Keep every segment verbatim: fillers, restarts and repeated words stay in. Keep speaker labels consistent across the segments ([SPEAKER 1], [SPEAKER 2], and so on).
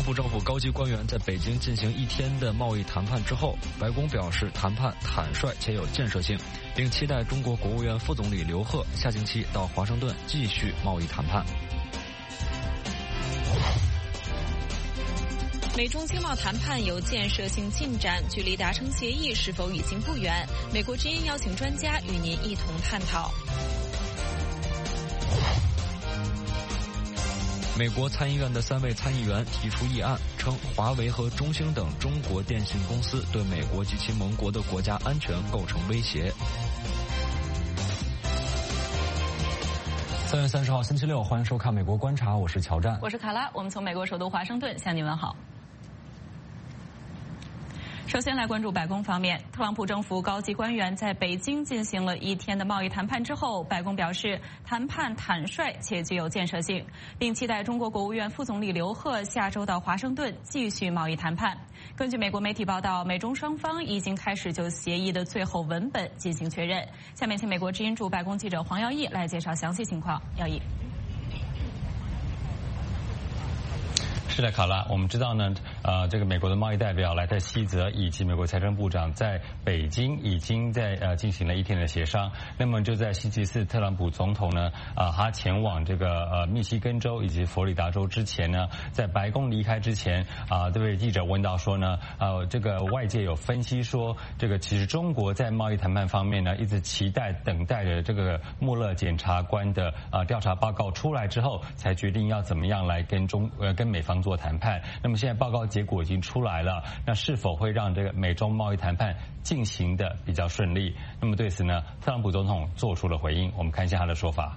[SPEAKER 1] 朗普政府高级官员在北京进行一天的贸易谈判之后，白宫表示谈判坦率且有建设性，并期待中国国务院副总理刘鹤下星期到华盛顿继续贸易谈判。
[SPEAKER 2] 美中经贸谈判有建设性进展，距离达成协议是否已经不远？美国之音邀请专家与您一同探讨。
[SPEAKER 1] 美国参议院的三位参议员提出议案，称华为和中兴等中国电信公司对美国及其盟国的国家安全构成威胁。三月三十号星期六，欢迎收看《美国观察》，我是乔战，
[SPEAKER 2] 我是卡拉，我们从美国首都华盛顿向您问好。首先来关注白宫方面，特朗普政府高级官员在北京进行了一天的贸易谈判之后，白宫表示谈判坦率且具有建设性，并期待中国国务院副总理刘鹤下周到华盛顿继续贸易谈判。根据美国媒体报道，美中双方已经开始就协议的最后文本进行确认。下面请美国之音驻白宫记者黄耀义来介绍详细情况。耀义。
[SPEAKER 3] 是的，卡拉，我们知道呢，呃，这个美国的贸易代表莱特希泽以及美国财政部长在北京已经在呃进行了一天的协商。那么就在星期四，特朗普总统呢，啊、呃，他前往这个呃密西根州以及佛罗里达州之前呢，在白宫离开之前啊、呃，这位记者问到说呢，呃，这个外界有分析说，这个其实中国在贸易谈判方面呢，一直期待等待着这个穆勒检察官的啊、呃、调查报告出来之后，才决定要怎么样来跟中呃跟美方做谈判。那么现在报告结果已经出来了，那是否会让这个美中贸易谈判进行的比较顺利？那么对此呢，特朗普总统做出了回应，我们看一下他的说法。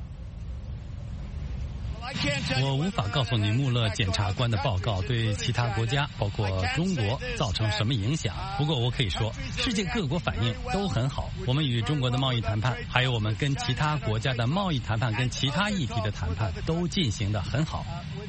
[SPEAKER 4] 我无法告诉你穆勒检察官的报告对其他国家，包括中国，造成什么影响。不过我可以说，世界各国反应都很好。我们与中国的贸易谈判，还有我们跟其他国家的贸易谈判，跟其他议题的谈判都进行得很好。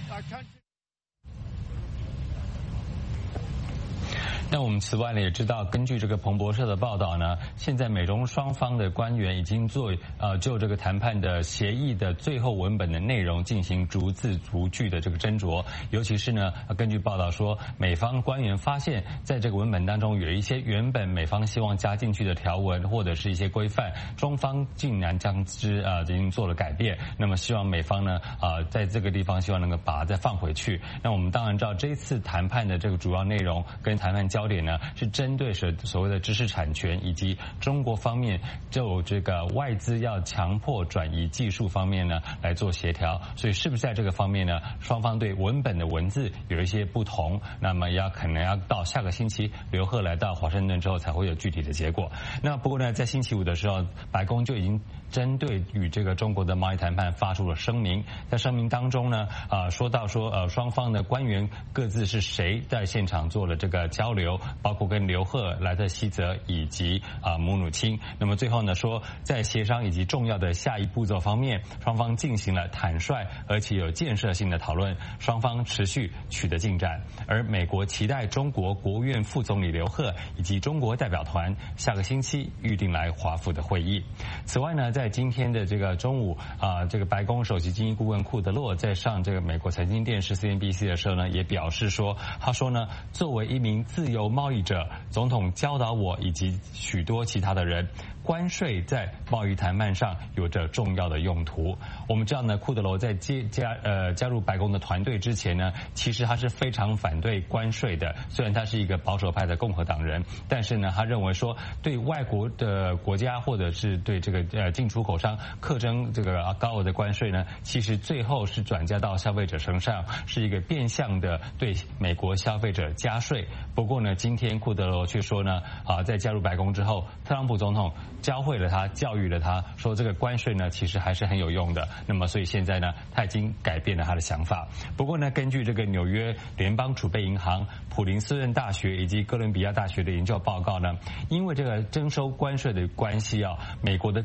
[SPEAKER 3] 那我们此外呢也知道，根据这个彭博社的报道呢，现在美中双方的官员已经做呃就这个谈判的协议的最后文本的内容进行逐字逐句的这个斟酌，尤其是呢，根据报道说，美方官员发现在这个文本当中有一些原本美方希望加进去的条文或者是一些规范，中方竟然将之啊、呃、已经做了改变，那么希望美方呢啊、呃、在这个地方希望能够把它再放回去。那我们当然知道这一次谈判的这个主要内容跟谈判焦点呢是针对所所谓的知识产权以及中国方面就这个外资要强迫转移技术方面呢来做协调，所以是不是在这个方面呢，双方对文本的文字有一些不同，那么要可能要到下个星期刘鹤来到华盛顿之后才会有具体的结果。那不过呢，在星期五的时候，白宫就已经针对与这个中国的贸易谈判发出了声明，在声明当中呢，啊、呃、说到说呃双方的官员各自是谁在现场做了这个交流，包括跟刘鹤、莱特希泽以及啊、呃、姆努钦。那么最后呢说，在协商以及重要的下一步骤方面，双方进行了坦率而且有建设性的讨论，双方持续取得进展。而美国期待中国国务院副总理刘鹤以及中国代表团下个星期预定来华府的会议。此外呢，在今天的这个中午啊、呃，这个白宫首席经济顾问库德洛在上这个美国财经电视 C N B C 的时候呢，也表示说，他说呢，作为一名自由贸易者，总统教导我以及许多其他的人，关税在贸易谈判上有着重要的用途。我们知道呢，库德罗在接加呃加入白宫的团队之前呢，其实他是非常反对关税的。虽然他是一个保守派的共和党人，但是呢，他认为说对外国的国家或者是对这个呃进出口商课征这个高额的关税呢，其实最后是转嫁到消费者身上，是一个变相的对美国消费者加税。不过呢，今天库德罗却说呢，啊，在加入白宫之后，特朗普总统教会了他，教育了他，说这个关税呢其实还是很有用的。那么所以现在呢，他已经改变了他的想法。不过呢，根据这个纽约联邦储备银行、普林斯顿大学以及哥伦比亚大学的研究报告呢，因为这个征收关税的关系啊，美国的进口商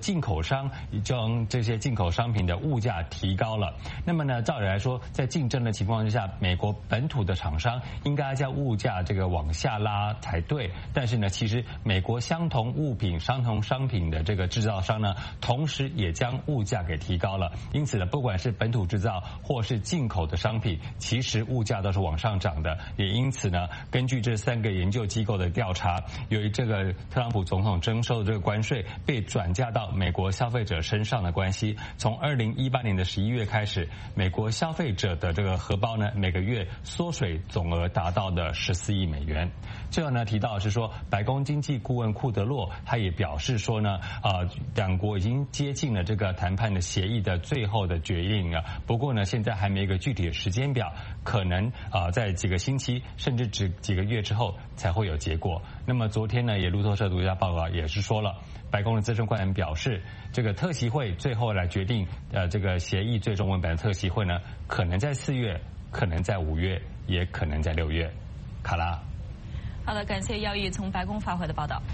[SPEAKER 3] 商将这些进口商品的物价提高了。那么呢，照理来说，在竞争的情况之下，美国本土的厂商应该将物价这个往下拉才对。但是呢，其实美国相同物品、相同商品的这个制造商呢，同时也将物价给提高了。因此呢，不管是本土制造或是进口的商品，其实物价都是往上涨的。也因此呢，根据这三个研究机构的调查，由于这个特朗普总统征收的这个关税被转嫁到美国消费者身上的关系，从二零一八年的十一月开始，美国消费者的这个荷包呢，每个月缩水总额达到的十四亿美元。最后呢，提到的是说，白宫经济顾问库德洛他也表示说呢，呃，两国已经接近了这个谈判的协议的最后的决定了。不过呢，现在还没有一个具体的时间表，可能啊、呃、在几个星期甚至只几个月之后才会有结果。那么昨天呢，也路透社独家报道也是说了，白宫的资深官员表示，这个特席会最后来决定呃这个协议最终文本的特席会呢，可能在四月，可能在五月，也可能在六月。卡拉。
[SPEAKER 2] 好的，感谢耀毅从白宫发回的报道。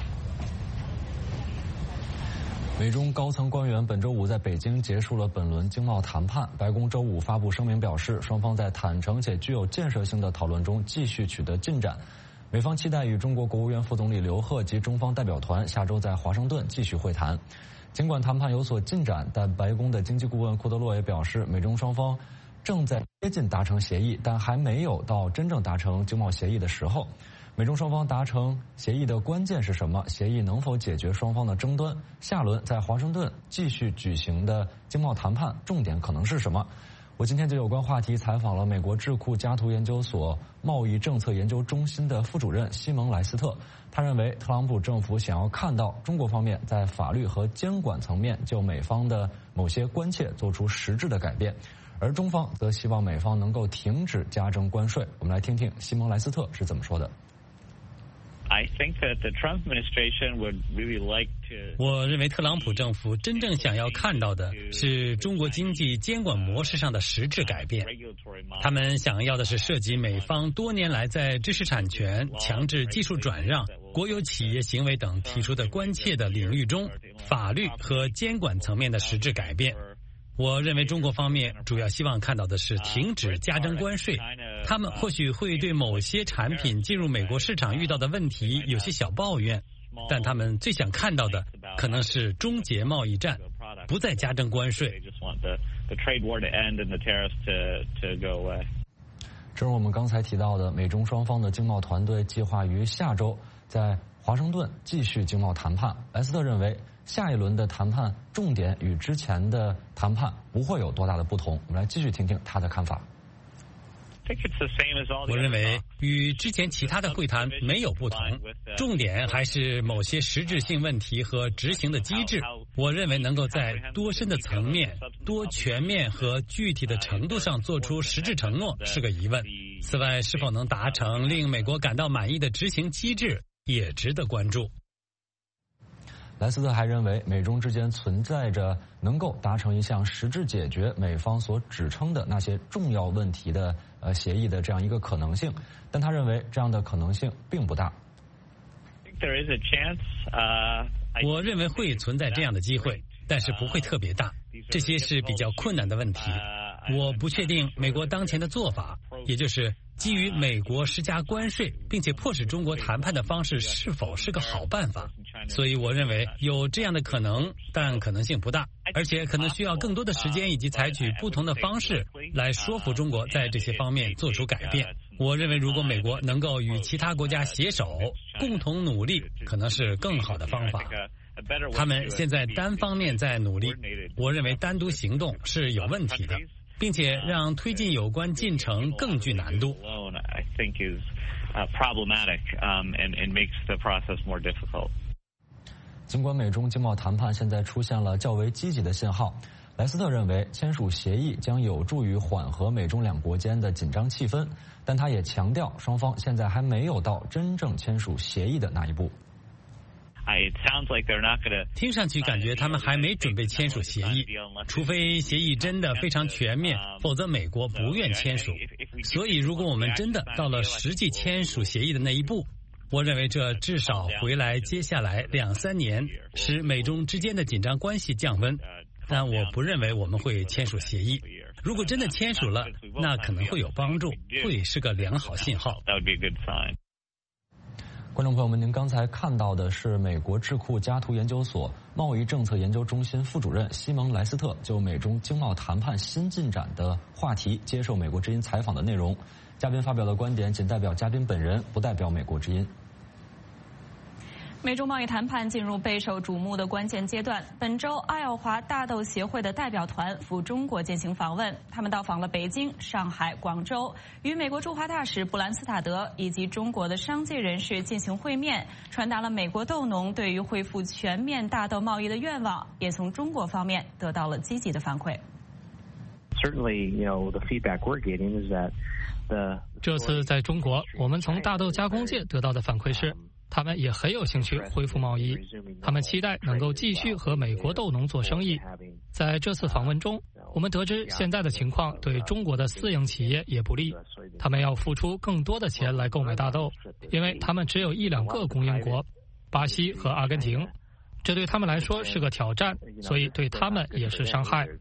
[SPEAKER 1] 美中高层官员本周五在北京结束了本轮经贸谈判。白宫周五发布声明表示，双方在坦诚且具有建设性的讨论中继续取得进展。美方期待与中国国务院副总理刘鹤及中方代表团下周在华盛顿继续会谈。尽管谈判有所进展，但白宫的经济顾问库德洛也表示，美中双方正在接近达成协议，但还没有到真正达成经贸协议的时候。美中双方达成协议的关键是什么？协议能否解决双方的争端？下轮在华盛顿继续举行的经贸谈判重点可能是什么？我今天就有关话题采访了美国智库加图研究所贸易政策研究中心的副主任西蒙莱斯特。他认为，特朗普政府想要看到中国方面在法律和监管层面就美方的某些关切做出实质的改变，而中方则希望美方能够停止加征关税。我们来听听西蒙莱斯特是怎么说的。
[SPEAKER 5] I think that the Trump administration would really like to.
[SPEAKER 4] 我认为特朗普政府真正想要看到的是中国经济监管模式上的实质改变。他们想要的是涉及美方多年来在知识产权、强制技术转让、国有企业行为等提出的关切的领域中，法律和监管层面的实质改变。我认为中国方面主要希望看到的是停止加征关税。他们或许会对某些产品进入美国市场遇到的问题有些小抱怨，但他们最想看到的可能是终结贸易战，不再加征关税。
[SPEAKER 1] 正如我们刚才提到的，美中双方的经贸团队计划于下周在华盛顿继续经贸谈判。莱斯特认为，下一轮的谈判重点与之前的谈判不会有多大的不同。我们来继续听听他的看法。
[SPEAKER 4] 我认为与之前其他的会谈没有不同，重点还是某些实质性问题和执行的机制。我认为能够在多深的层面、多全面和具体的程度上做出实质承诺是个疑问。此外，是否能达成令美国感到满意的执行机制也值得关注。
[SPEAKER 1] 莱斯特还认为，美中之间存在着能够达成一项实质解决美方所指称的那些重要问题的呃协议的这样一个可能性，但他认为这样的可能性并不大。
[SPEAKER 4] 我认为会存在这样的机会，但是不会特别大。这些是比较困难的问题。我不确定美国当前的做法，也就是基于美国施加关税并且迫使中国谈判的方式是否是个好办法。所以我认为有这样的可能，但可能性不大，而且可能需要更多的时间以及采取不同的方式来说服中国在这些方面做出改变。我认为如果美国能够与其他国家携手共同努力，可能是更好的方法。他们现在单方面在努力，我认为单独行动是有问题的，并且让推进有关进程更具难度。
[SPEAKER 1] 尽管美中经贸谈判现在出现了较为积极的信号，莱斯特认为签署协议将有助于缓和美中两国间的紧张气氛，但他也强调双方现在还没有到真正签署协议的那一步。
[SPEAKER 4] 听上去感觉他们还没准备签署协议，除非协议真的非常全面，否则美国不愿签署。所以如果我们真的到了实际签署协议的那一步， 我认为这至少回来接下来两三年，使美中之间的紧张关系降温。但我不认为我们会签署协议。如果真的签署了，那可能会有帮助，会是个良好信号。
[SPEAKER 1] 观众朋友们，您刚才看到的是美国智库加图研究所贸易政策研究中心副主任西蒙莱斯特就美中经贸谈判新进展的话题接受美国之音采访的内容。嘉宾发表的观点仅代表嘉宾本人，不代表美国之音。
[SPEAKER 2] 美中贸易谈判进入备受瞩目的关键阶段。本周，爱奥华大豆协会的代表团赴中国进行访问，他们到访了北京、上海、广州，与美国驻华大使布兰斯塔德以及中国的商界人士进行会面，传达了美国豆农对于恢复全面大豆贸易的愿望，也从中国方面得到了积极的反馈。
[SPEAKER 6] Certainly, you know, the feedback we're getting is that the
[SPEAKER 7] 这次在中国，我们从大豆加工界得到的反馈是，他们也很有兴趣恢复贸易，他们期待能够继续和美国豆农做生意。在这次访问中，我们得知现在的情况对中国的私营企业也不利，他们要付出更多的钱来购买大豆，因为他们只有一两个供应国，巴西和阿根廷，这对他们来说是个挑战，所以对他们也是伤害。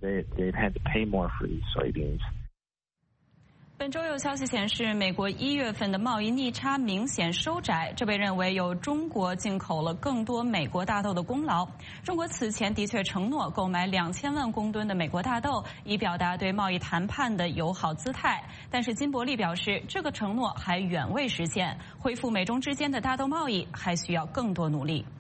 [SPEAKER 2] 本周有消息显示，美国一月份的贸易逆差明显收窄，这被认为有中国进口了更多美国大豆的功劳。中国此前的确承诺购买两千万公吨的美国大豆，以表达对贸易谈判的友好姿态。但是金伯利表示，这个承诺还远未实现，恢复美中之间的大豆贸易还需要更多努力。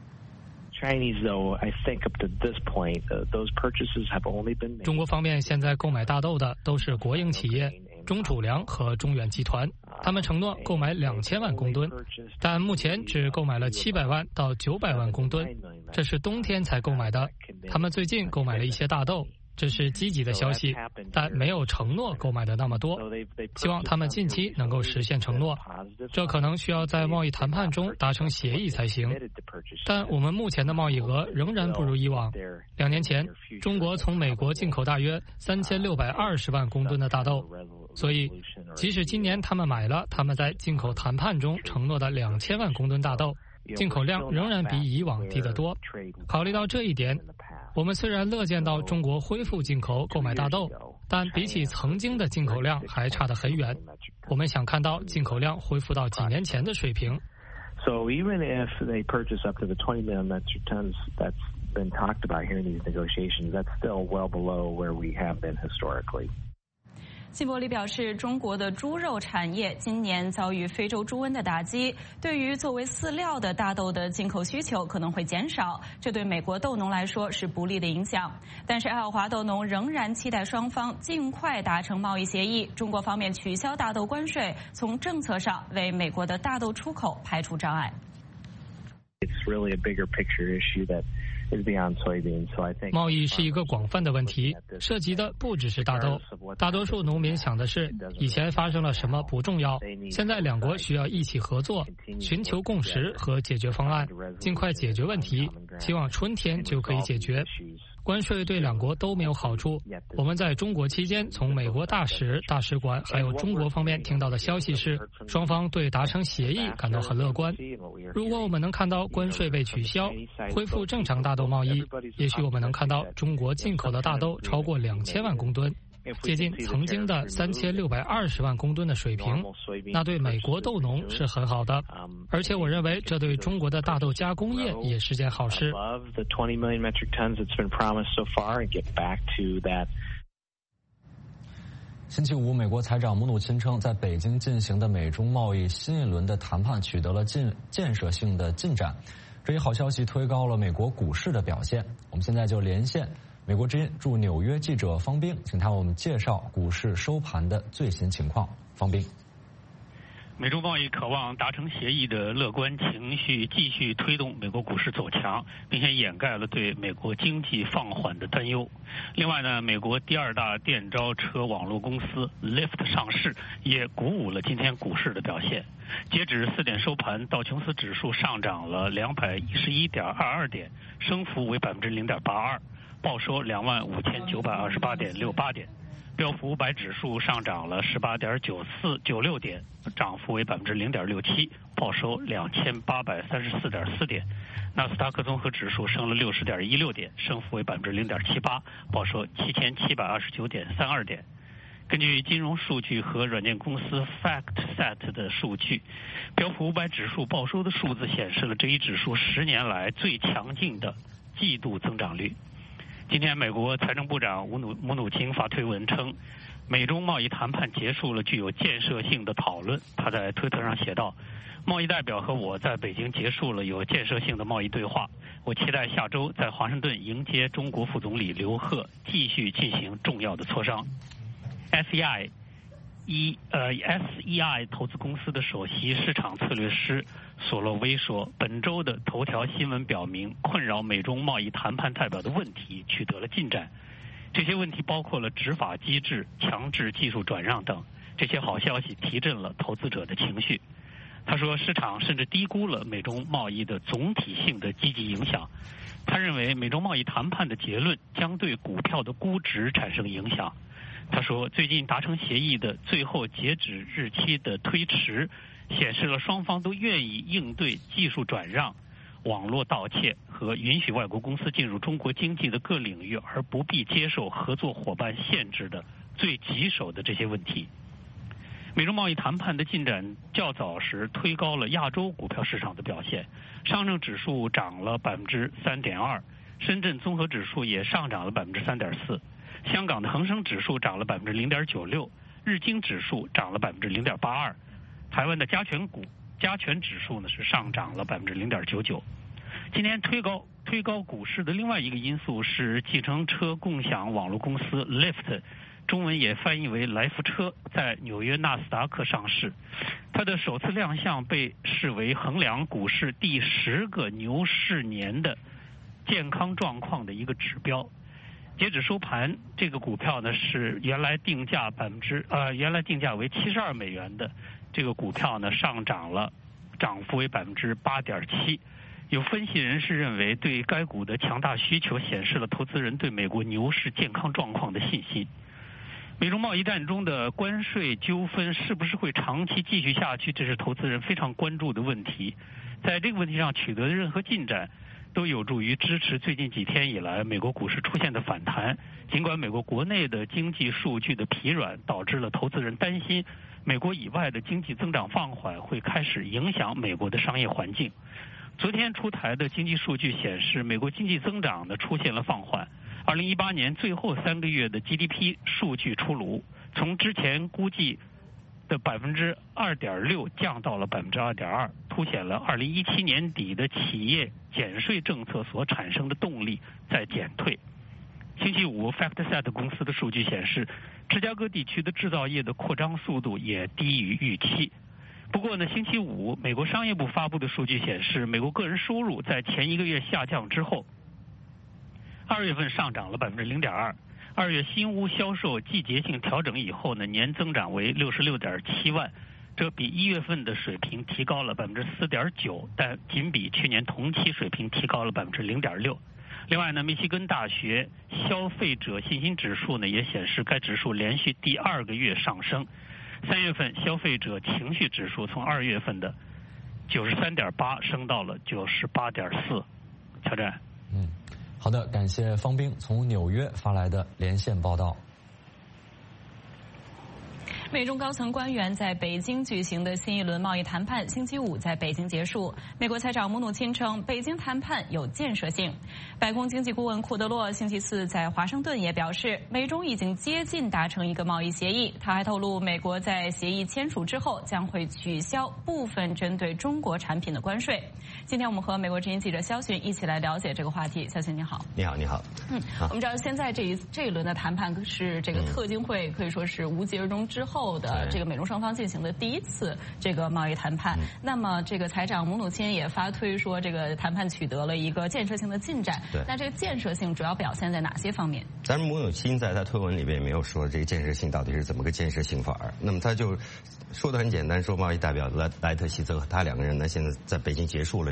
[SPEAKER 7] 中国方面现在购买大豆的都是国营企业。中储粮和中远集团，他们承诺购买两千万公吨，但目前只购买了七百万到九百万公吨，这是冬天才购买的。他们最近购买了一些大豆，这是积极的消息，但没有承诺购买的那么多。希望他们近期能够实现承诺，这可能需要在贸易谈判中达成协议才行。但我们目前的贸易额仍然不如以往。两年前，中国从美国进口大约三千六百二十万公吨的大豆。所以，即使今年他们买了他们在进口谈判中承诺的两千万公吨大豆，进口量仍然比以往低得多。考虑到这一点，我们虽然乐见到中国恢复进口购买大豆，但比起曾经的进口量还差得很远。我们想看到进口量恢复到几年前的水平。
[SPEAKER 6] So even if they purchase up to the twenty million metric tons that's been talked about here in these negotiations, that's still well below where we have been historically.
[SPEAKER 2] 辛伯利表示，中国的猪肉产业今年遭遇非洲猪瘟的打击，对于作为饲料的大豆的进口需求可能会减少，这对美国豆农来说是不利的影响。但是爱奥华豆农仍然期待双方尽快达成贸易协议，中国方面取消大豆关税，从政策上为美国的大豆出口排除障碍。
[SPEAKER 6] It's really a bigger picture issue that is beyond soybeans, so I think
[SPEAKER 7] 贸易是一个广泛的问题，涉及的不只是大豆。大多数农民想的是，以前发生了什么不重要，现在两国需要一起合作，寻求共识和解决方案，尽快解决问题，希望春天就可以解决。关税对两国都没有好处。我们在中国期间，从美国大使、大使馆还有中国方面听到的消息是，双方对达成协议感到很乐观。如果我们能看到关税被取消，恢复正常大豆贸易，也许我们能看到中国进口的大豆超过两千万公吨，接近曾经的三千六百二十万公吨的水平，那对美国豆农是很好的，而且我认为这对中国的大豆加工业也是件好事。
[SPEAKER 1] 星期五，美国财长姆努钦称，在北京进行的美中贸易新一轮的谈判取得了进建设性的进展，这一好消息推高了美国股市的表现。我们现在就连线美国之音驻纽约记者方冰，请他为我们介绍股市收盘的最新情况。方冰。
[SPEAKER 8] 美中贸易渴望达成协议的乐观情绪继续推动美国股市走强，并且掩盖了对美国经济放缓的担忧。另外呢，美国第二大电召车网络公司 Lyft 上市，也鼓舞了今天股市的表现。截止四点收盘，道琼斯指数上涨了两百一十一点二二点，升幅为百分之零点八二，报收两万五千九百二十八点六八点。 标普五百指数上涨了十八点九四九六点，涨幅为百分之零点六七，报收两千八百三十四点四点。纳斯达克综合指数升了六十点一六点，升幅为百分之零点七八，报收七千七百二十九点三二点。根据金融数据和软件公司 FactSet 的数据，标普五百指数报收的数字显示了这一指数十年来最强劲的季度增长率。今天，美国财政部长姆努姆努钦发推文称，美中贸易谈判结束了具有建设性的讨论。他在推特上写道：“贸易代表和我在北京结束了有建设性的贸易对话。我期待下周在华盛顿迎接中国副总理刘鹤，继续进行重要的磋商。” S E I 一呃 S E I 投资公司的首席市场策略师索洛威说，本周的头条新闻表明，困扰美中贸易谈判代表的问题取得了进展。这些问题包括了执法机制、强制技术转让等。这些好消息提振了投资者的情绪。他说，市场甚至低估了美中贸易的总体性的积极影响。他认为，美中贸易谈判的结论将对股票的估值产生影响。他说，最近达成协议的最后截止日期的推迟，显示了双方都愿意应对技术转让、网络盗窃和允许外国公司进入中国经济的各领域而不必接受合作伙伴限制的最棘手的这些问题。美中贸易谈判的进展较早时推高了亚洲股票市场的表现，上证指数涨了百分之三点二，深圳综合指数也上涨了百分之三点四。香港的恒生指数涨了百分之零点九六，日经指数涨了百分之零点八二，台湾的加权股加权指数呢是上涨了百分之零点九九。今天推高推高股市的另外一个因素是计程车共享网络公司 Lyft， 中文也翻译为来福车，在纽约纳斯达克上市。它的首次亮相被视为衡量股市第十个牛市年的健康状况的一个指标。截止收盘，这个股票呢是原来定价百分之呃原来定价为七十二美元的这个股票呢上涨了，涨幅为百分之八点七。有分析人士认为，对该股的强大需求显示了投资人对美国牛市健康状况的信心。美中贸易战中的关税纠纷是不是会长期继续下去，这是投资人非常关注的问题。在这个问题上取得的任何进展，都有助于支持最近几天以来美国股市出现的反弹。尽管美国国内的经济数据的疲软导致了投资人担心美国以外的经济增长放缓会开始影响美国的商业环境。昨天出台的经济数据显示，美国经济增长呢出现了放缓。二零一八年最后三个月的 G D P 数据出炉，从之前估计的百分之二点六降到了百分之二点二，凸显了二零一七年底的企业减税政策所产生的动力在减退。星期五 FactSet 公司的数据显示，芝加哥地区的制造业的扩张速度也低于预期。不过呢，星期五美国商业部发布的数据显示，美国个人收入在前一个月下降之后，二月份上涨了百分之零点二。二月新屋销售季节性调整以后呢，年增长为六十六点七万，这比一月份的水平提高了百分之四点九，但仅比去年同期水平提高了百分之零点六。另外呢，密西根大学消费者信心指数呢也显示，该指数连续第二个月上升。三月份消费者情绪指数从二月份的九十三点八升到了九十八点四。乔战，
[SPEAKER 1] 嗯，好的，感谢方冰从纽约发来的连线报道。
[SPEAKER 2] 美中高层官员在北京举行的新一轮贸易谈判星期五在北京结束。美国财长姆努钦称，北京谈判有建设性。白宫经济顾问库德洛星期四在华盛顿也表示，美中已经接近达成一个贸易协议。他还透露，美国在协议签署之后将会取消部分针对中国产品的关税。今天我们和美国之音记者肖迅一起来了解这个话题。肖迅你好。
[SPEAKER 9] 你好，你好。
[SPEAKER 2] 嗯，我们知道现在这一这一轮的谈判是这个特金会可以说是无疾而终之后的这个美中双方进行的第一次这个贸易谈判。那么这个财长姆努钦也发推说，这个谈判取得了一个建设性的进展。那这个建设性主要表现在哪些方面？
[SPEAKER 9] 当然，姆努钦在他推文里边也没有说这个建设性到底是怎么个建设性法。那么他就说的很简单，说贸易代表莱莱特希泽和他两个人呢，现在在北京结束了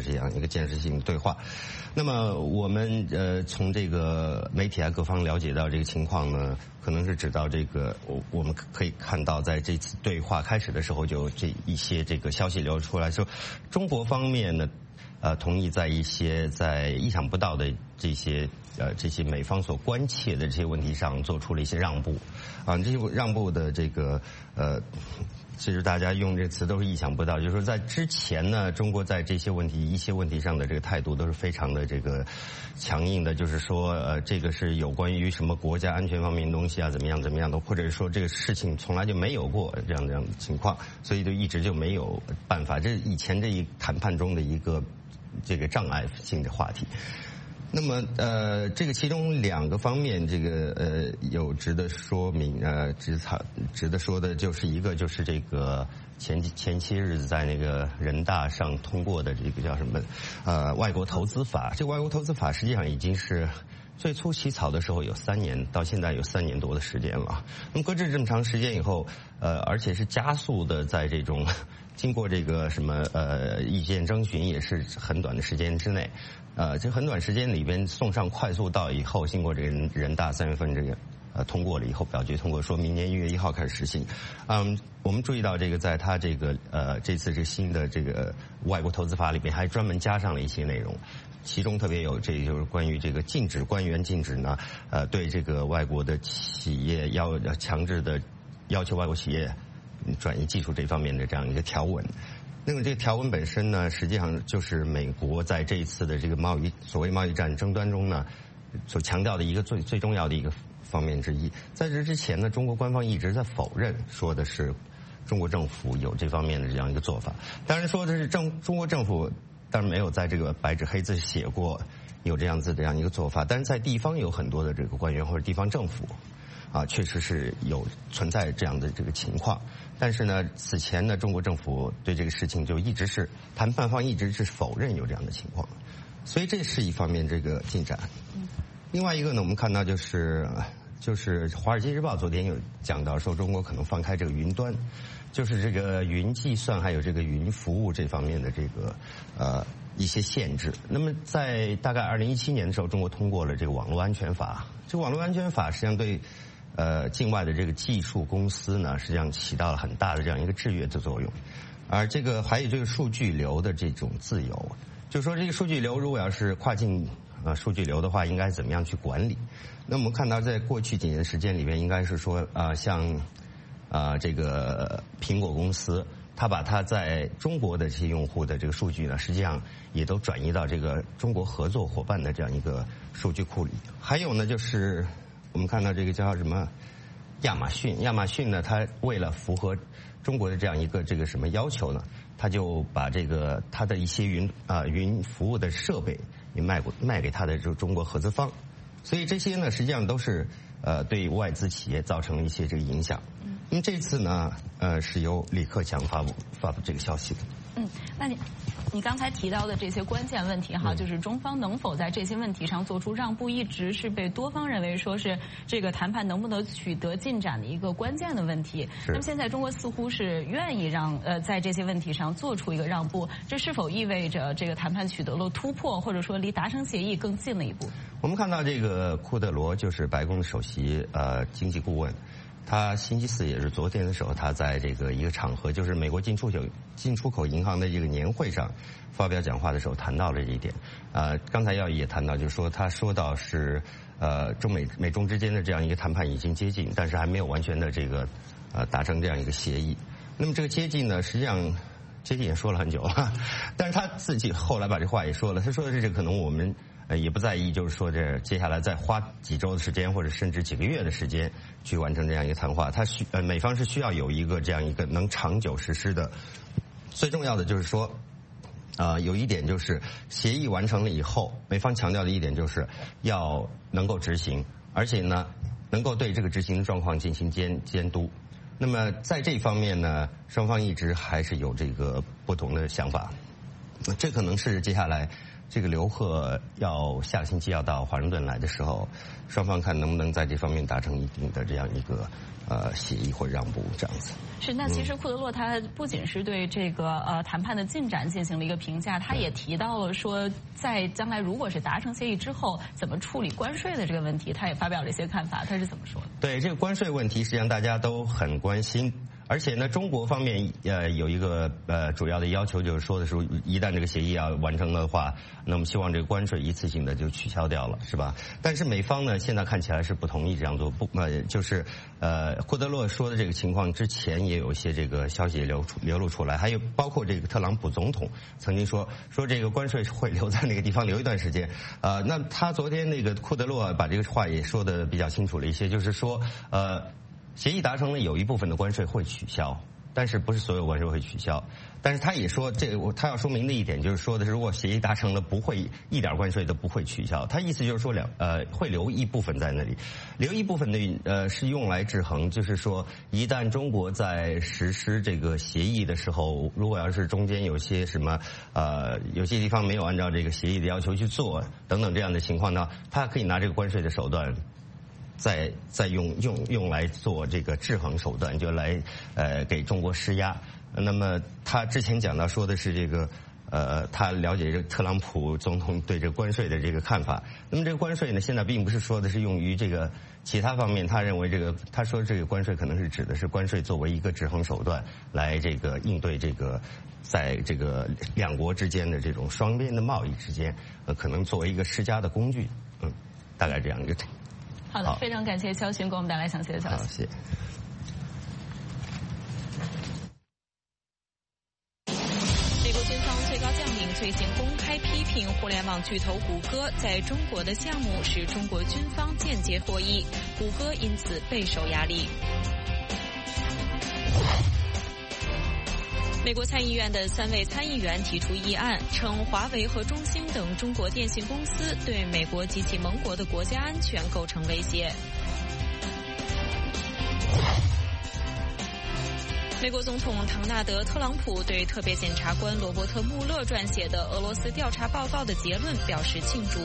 [SPEAKER 9] 这样一个建设性对话。那么我们呃从这个媒体啊各方了解到这个情况呢，可能是指到这个我我们可以看到，在这次对话开始的时候，就这一些这个消息流出来说，中国方面呢，呃，同意在一些在意想不到的这些呃这些美方所关切的这些问题上做出了一些让步，啊，这些让步的这个呃。其实大家用这个词都是意想不到，就是说在之前呢，中国在这些问题、一些问题上的这个态度都是非常的这个强硬的，就是说呃，这个是有关于什么国家安全方面的东西啊，怎么样怎么样的，或者是说这个事情从来就没有过这样这样的情况，所以就一直就没有办法。这是以前这一谈判中的一个这个障碍性的话题。那么呃，这个其中两个方面，这个呃有值得说明呃值采值得说的，就是一个就是这个前前些日子在那个人大上通过的这个叫什么呃外国投资法。这个外国投资法实际上已经是最初起草的时候有三年，到现在有三年多的时间了。那么搁置这么长时间以后，呃，而且是加速的在这种经过这个什么呃意见征询，也是很短的时间之内。呃，这很短时间里边送上快速到以后，经过这个人人大三月份这个呃通过了以后，表决通过，说明年一月一号开始实行。嗯，我们注意到这个在它这个呃这次这新的这个外国投资法里边，还专门加上了一些内容，其中特别有这就是关于这个禁止官员禁止呢呃对这个外国的企业要要强制的要求外国企业转移技术这方面的这样一个条文。那么这个条文本身呢，实际上就是美国在这一次的这个贸易所谓贸易战争端中呢，所强调的一个最最重要的一个方面之一。在这之前呢，中国官方一直在否认，说的是中国政府有这方面的这样一个做法。当然说的是政中国政府，当然没有在这个白纸黑字写过有这样子这样一个做法，但是在地方有很多的这个官员或者地方政府。啊，确实是有存在这样的这个情况，但是呢，此前呢，中国政府对这个事情就一直是谈判方一直是否认有这样的情况，所以这是一方面这个进展。另外一个呢，我们看到就是就是《华尔街日报》昨天有讲到说，中国可能放开这个云端，就是这个云计算还有这个云服务这方面的这个呃一些限制。那么在大概二零一七年的时候，中国通过了这个网络安全法，这个网络安全法实际上对呃，境外的这个技术公司呢，实际上起到了很大的这样一个制约的作用，而这个还有这个数据流的这种自由，就是说这个数据流如果要是跨境呃数据流的话，应该怎么样去管理？那我们看到在过去几年时间里面，应该是说啊、呃，像啊、呃、这个苹果公司，它把它在中国的这些用户的这个数据呢，实际上也都转移到这个中国合作伙伴的这样一个数据库里。还有呢，就是我们看到这个叫什么亚马逊，亚马逊呢，它为了符合中国的这样一个这个什么要求呢，它就把这个它的一些云啊、呃、云服务的设备也卖过卖给它的这中国合资方，所以这些呢实际上都是呃对外资企业造成了一些这个影响。那么这次呢，呃是由李克强发布发布这个消息的。
[SPEAKER 2] 嗯，那你你刚才提到的这些关键问题哈，就是中方能否在这些问题上做出让步，一直是被多方认为说是这个谈判能不能取得进展的一个关键的问题。那么现在中国似乎是愿意让呃在这些问题上做出一个让步，这是否意味着这个谈判取得了突破，或者说离达成协议更近了一步？
[SPEAKER 9] 我们看到这个库德罗就是白宫的首席呃经济顾问。他星期四也是昨天的时候，他在这个一个场合，就是美国进出口进出口银行的这个年会上发表讲话的时候，谈到了这一点。呃，刚才耀义也谈到，就是说他说到是呃中美美中之间的这样一个谈判已经接近，但是还没有完全的这个呃达成这样一个协议。那么这个接近呢，实际上接近也说了很久了，但是他自己后来把这话也说了，他说的是这可能我们。呃，也不在意，就是说这接下来再花几周的时间，或者甚至几个月的时间去完成这样一个谈话。它需呃美方是需要有一个这样一个能长久实施的。最重要的就是说，啊、呃，有一点就是协议完成了以后，美方强调的一点就是要能够执行，而且呢，能够对这个执行的状况进行监监督。那么在这方面呢，双方一直还是有这个不同的想法。这可能是接下来这个刘鹤要下个星期要到华盛顿来的时候，双方看能不能在这方面达成一定的这样一个呃协议或让步这样子。
[SPEAKER 2] 是，那其实库德洛他不仅是对这个呃谈判的进展进行了一个评价，他也提到了说，在将来如果是达成协议之后，怎么处理关税的这个问题，他也发表了一些看法。他是怎么说的？
[SPEAKER 9] 对这个关税问题，实际上大家都很关心。而且呢，中国方面呃有一个呃主要的要求，就是说的是，一旦这个协议要完成的话，那么希望这个关税一次性的就取消掉了，是吧？但是美方呢，现在看起来是不同意这样做，不呃就是呃库德洛说的这个情况之前也有一些这个消息流出流露出来，还有包括这个特朗普总统曾经说说这个关税会留在那个地方留一段时间，呃，那他昨天那个库德洛把这个话也说的比较清楚了一些，就是说呃。协议达成了，有一部分的关税会取消，但是不是所有关税会取消。但是他也说，这个他要说明的一点就是说的是，如果协议达成了，不会一点关税都不会取消。他意思就是说两呃会留一部分在那里，留一部分的呃是用来制衡，就是说一旦中国在实施这个协议的时候，如果要是中间有些什么呃有些地方没有按照这个协议的要求去做等等这样的情况呢，他可以拿这个关税的手段。再再用用用来做这个制衡手段，就来呃给中国施压。那么他之前讲到说的是这个呃，他了解这个特朗普总统对这个关税的这个看法。那么这个关税呢，现在并不是说的是用于这个其他方面，他认为这个他说这个关税可能是指的是关税作为一个制衡手段，来这个应对这个在这个两国之间的这种双边的贸易之间，呃，可能作为一个施加的工具。嗯，大概这样一个。
[SPEAKER 2] 好的，非常感谢肖勋给我们带来详细的消息。
[SPEAKER 9] 好，谢谢。
[SPEAKER 10] 美国军方最高将领最近公开批评互联网巨头谷歌在中国的项目使中国军方间接获益，谷歌因此备受压力。美国参议院的三位参议员提出议案，称华为和中兴等中国电信公司对美国及其盟国的国家安全构成威胁。美国总统唐纳德·特朗普对特别检察官罗伯特·穆勒撰写的俄罗斯调查报告的结论表示庆祝。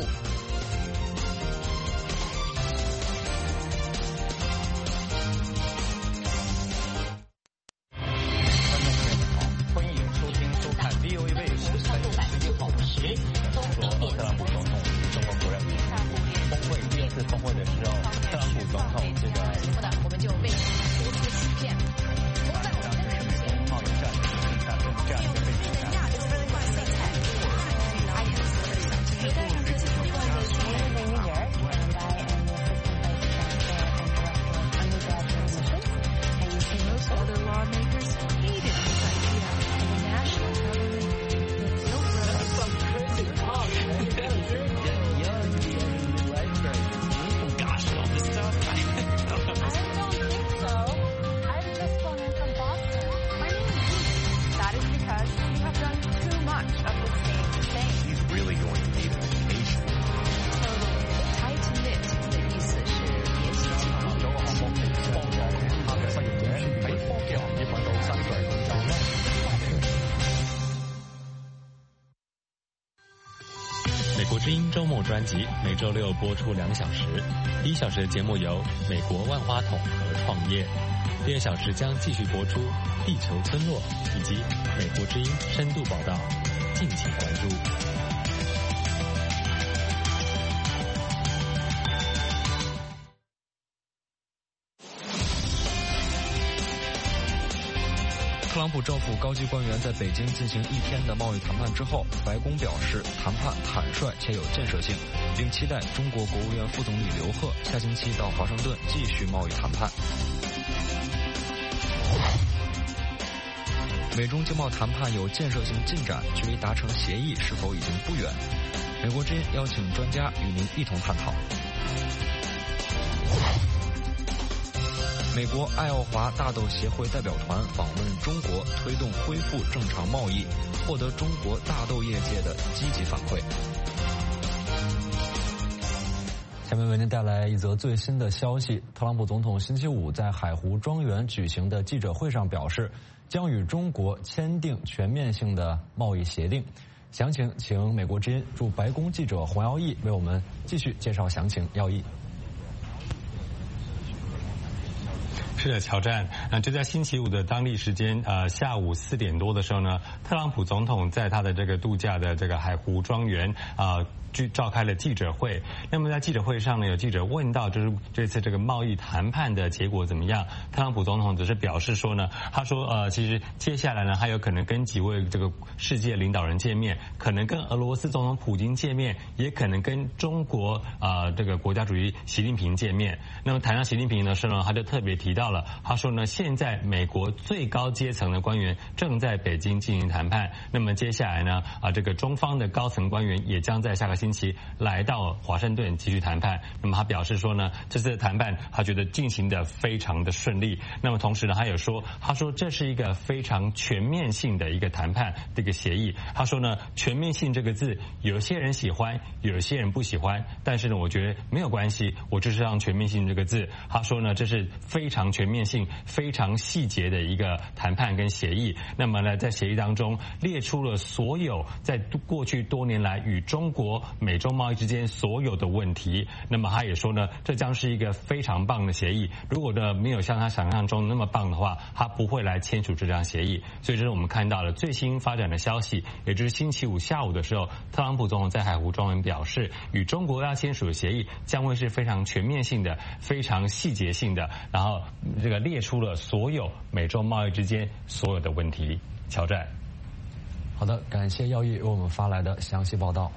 [SPEAKER 3] 周末专辑每周六播出两小时，第一小时的节目由美国万花筒和创业，第二小时将继续播出地球村落以及美国之音深度报道，敬请关注。
[SPEAKER 1] 特朗普政府高级官员在北京进行一天的贸易谈判之后，白宫表示谈判坦率且有建设性，并期待中国国务院副总理刘鹤下星期到华盛顿继续贸易谈判。美中经贸谈判有建设性进展，距离达成协议是否已经不远？美国之音邀请专家与您一同探讨。美国爱奥华大豆协会代表团访问中国，推动恢复正常贸易，获得中国大豆业界的积极反馈。
[SPEAKER 11] 下面为您带来一则最新的消息：特朗普总统星期五在海湖庄园举行的记者会上表示，将与中国签订全面性的贸易协定。 详情请美国之音驻白宫记者洪耀义为我们继续介绍详情。耀义。
[SPEAKER 3] 是的，乔战。那就在星期五的当地时间，呃，下午四点多的时候呢，特朗普总统在他的这个度假的这个海湖庄园啊。呃去召开了记者会。那么在记者会上呢，有记者问到，就是这次这个贸易谈判的结果怎么样？特朗普总统则是表示说呢，他说呃，其实接下来呢，还有可能跟几位这个世界领导人见面，可能跟俄罗斯总统普京见面，也可能跟中国呃这个国家主席习近平见面。那么谈到习近平的时候呢，他就特别提到了，他说呢，现在美国最高阶层的官员正在北京进行谈判，那么接下来呢，啊这个中方的高层官员也将在下个星期来到华盛顿继续谈判。那么他表示说呢，这次的谈判他觉得进行的非常的顺利。那么同时呢，他有说，他说这是一个非常全面性的一个谈判这个协议。他说呢，全面性这个字，有些人喜欢，有些人不喜欢，但是呢，我觉得没有关系，我就是让全面性这个字。他说呢，这是非常全面性、非常细节的一个谈判跟协议。那么呢，在协议当中列出了所有在过去多年来与中国美中贸易之间所有的问题。那么他也说呢，这将是一个非常棒的协议。如果呢没有像他想象中那么棒的话，他不会来签署这项协议。所以这是我们看到了最新发展的消息，也就是星期五下午的时候，特朗普总统在海湖庄园表示，与中国要签署的协议将会是非常全面性的、非常细节性的，然后这个列出了所有美中贸易之间所有的问题。乔战。
[SPEAKER 11] 好的，感谢耀义为我们发来的详细报道。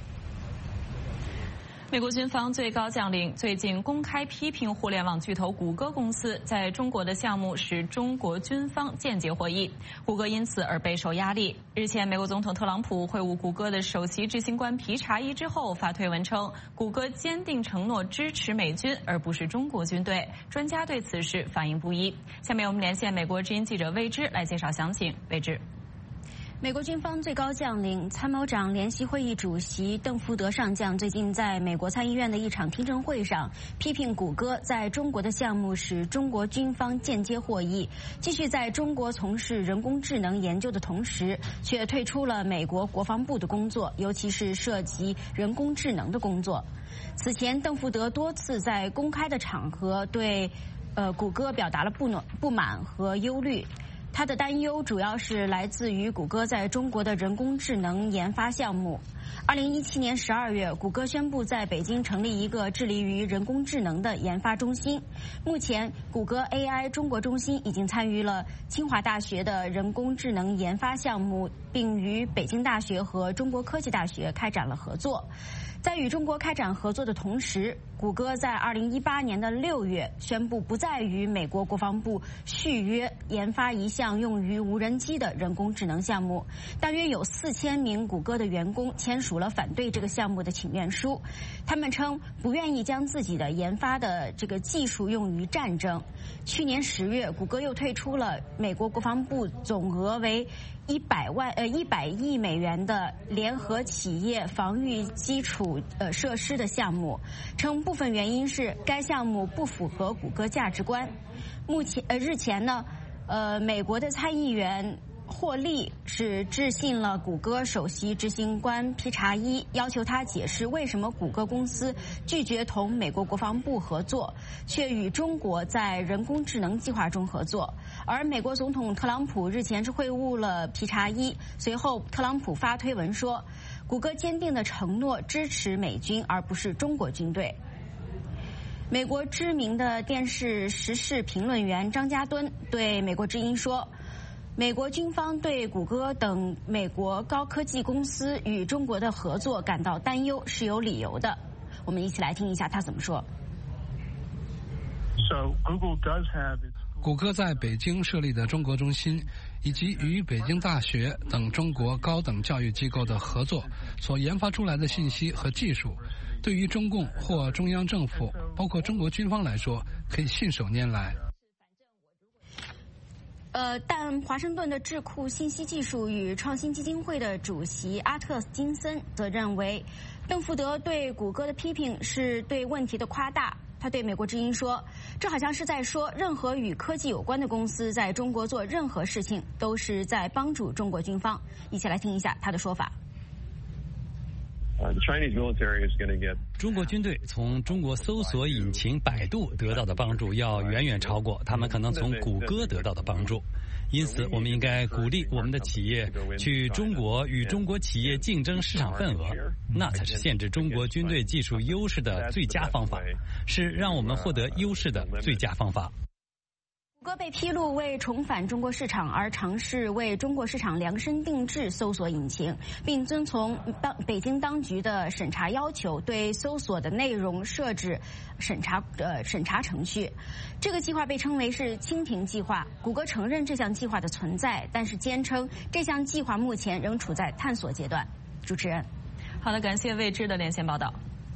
[SPEAKER 2] 美国军方最高将领最近公开批评互联网巨头谷歌公司在中国的项目使中国军方间接获益，谷歌因此而备受压力。日前，美国总统特朗普会晤谷歌的首席执行官皮查伊之后，发推文称，谷歌坚定承诺支持美军，而不是中国军队。专家对此事反应不一。下面我们连线美国之音记者魏之来介绍详情。魏之。
[SPEAKER 12] 美国军方最高将领、参谋长联席会议主席邓福德上将最近在美国参议院的一场听证会上，批评谷歌在中国的项目使中国军方间接获益，继续在中国从事人工智能研究的同时，却退出了美国国防部的工作，尤其是涉及人工智能的工作。此前，邓福德多次在公开的场合对呃谷歌表达了不满不满和忧虑。他的担忧主要是来自于谷歌在中国的人工智能研发项目。二零一七年十二月，谷歌宣布在北京成立一个致力于人工智能的研发中心。目前，谷歌 A I 中国中心已经参与了清华大学的人工智能研发项目，并与北京大学和中国科技大学开展了合作。在与中国开展合作的同时，谷歌在二零一八年的六月宣布不再与美国国防部续约研发一项用于无人机的人工智能项目。大约有四千名谷歌的员工签署了反对这个项目的请愿书，他们称不愿意将自己的研发的这个技术用于战争。去年十月，谷歌又退出了美国国防部总额为一百万呃一百亿美元的联合企业防御基础呃设施的项目，称部分原因是该项目不符合谷歌价值观。目前呃日前呢，呃美国的参议员霍利是致信了谷歌首席执行官皮查伊，要求他解释为什么谷歌公司拒绝同美国国防部合作，却与中国在人工智能计划中合作。而美国总统特朗普日前是会晤了皮查伊，随后特朗普发推文说，谷歌坚定的承诺支持美军，而不是中国军队。美国知名的电视时事评论员张家敦对美国之音说，美国军方对谷歌等美国高科技公司与中国的合作感到担忧是有理由的。我们一起来听一下他怎么说。
[SPEAKER 13] So Google does have its谷歌在北京设立的中国中心，以及与北京大学等中国高等教育机构的合作所研发出来的信息和技术，对于中共或中央政府，包括中国军方来说，可以信手拈来。
[SPEAKER 12] 呃，但华盛顿的智库信息技术与创新基金会的主席阿特金森则认为，邓福德对谷歌的批评是对问题的夸大。他对美国之音说，这好像是在说，任何与科技有关的公司在中国做任何事情，都是在帮助中国军方。一起来听一下他的说法。
[SPEAKER 4] 中国军队从中国搜索引擎百度得到的帮助要远远超过他们可能从谷歌得到的帮助。因此，我们应该鼓励我们的企业去中国与中国企业竞争市场份额，那才是限制中国军队技术优势的最佳方法，是让我们获得优势的最佳方法。
[SPEAKER 12] 谷歌被披露为重返中国市场而尝试为中国市场量身定制搜索引擎，并遵从当北京当局的审查要求，对搜索的内容设置审查呃审查程序。这个计划被称为是蜻蜓计划。谷歌承认这项计划的存在，但是坚称这项计划目前仍处在探索阶段。主持人，
[SPEAKER 2] 好的，感谢魏之的连线报道。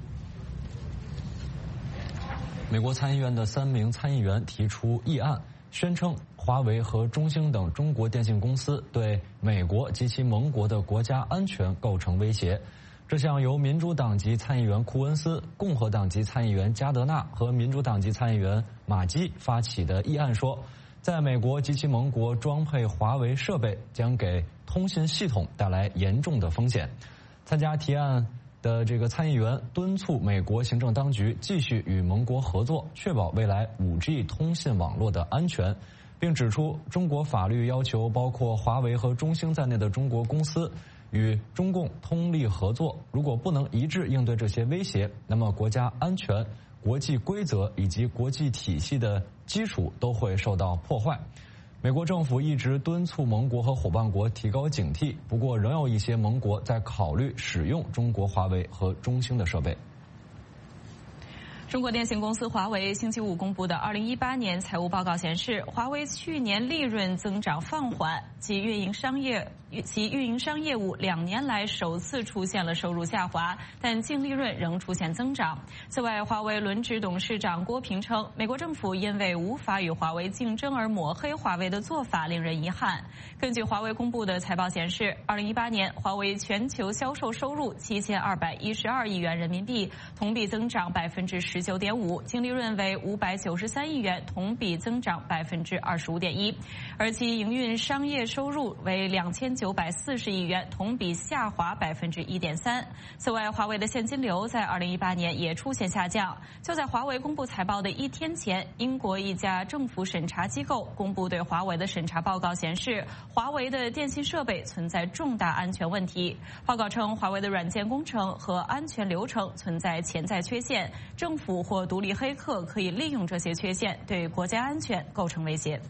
[SPEAKER 11] 美国参议院的三名参议员提出议案，宣称华为和中兴等中国电信公司对美国及其盟国的国家安全构成威胁。这项由民主党籍参议员库恩斯、共和党籍参议员加德纳和民主党籍参议员马基发起的议案说，在美国及其盟国装配华为设备将给通信系统带来严重的风险。参加提案的这个参议员敦促美国行政当局继续与盟国合作，确保未来 五 G 通信网络的安全，并指出中国法律要求包括华为和中兴在内的中国公司与中共通力合作，如果不能一致应对这些威胁，那么国家安全、国际规则以及国际体系的基础都会受到破坏。美国政府一直敦促盟国和伙伴国提高警惕，不过仍有一些盟国在考虑使用中国华为和中兴的设备。
[SPEAKER 2] 中国电信公司华为星期五公布的二零一八年财务报告显示，华为去年利润增长放缓，其运营商业其运营商业务两年来首次出现了收入下滑，但净利润仍出现增长。此外，华为轮值董事长郭平称，美国政府因为无法与华为竞争而抹黑华为的做法令人遗憾。根据华为公布的财报显示，二零一八年华为全球销售收入七千二百一十二亿元人民币，同比增长百分之十九点五，净利润为五百九十三亿元，同比增长百分之二十五点一，而其营运商业收入为两千九百四十亿元，同比下滑百分之一点三。此外，华为的现金流在二零一八年也出现下降。就在华为公布财报的一天前，英国一家政府审查机构公布对华为的审查报告显示，华为的电信设备存在重大安全问题。报告称，华为的软件工程和安全流程存在潜在缺陷，政府或独立黑客可以利用这些缺陷，对国家安全构成威胁。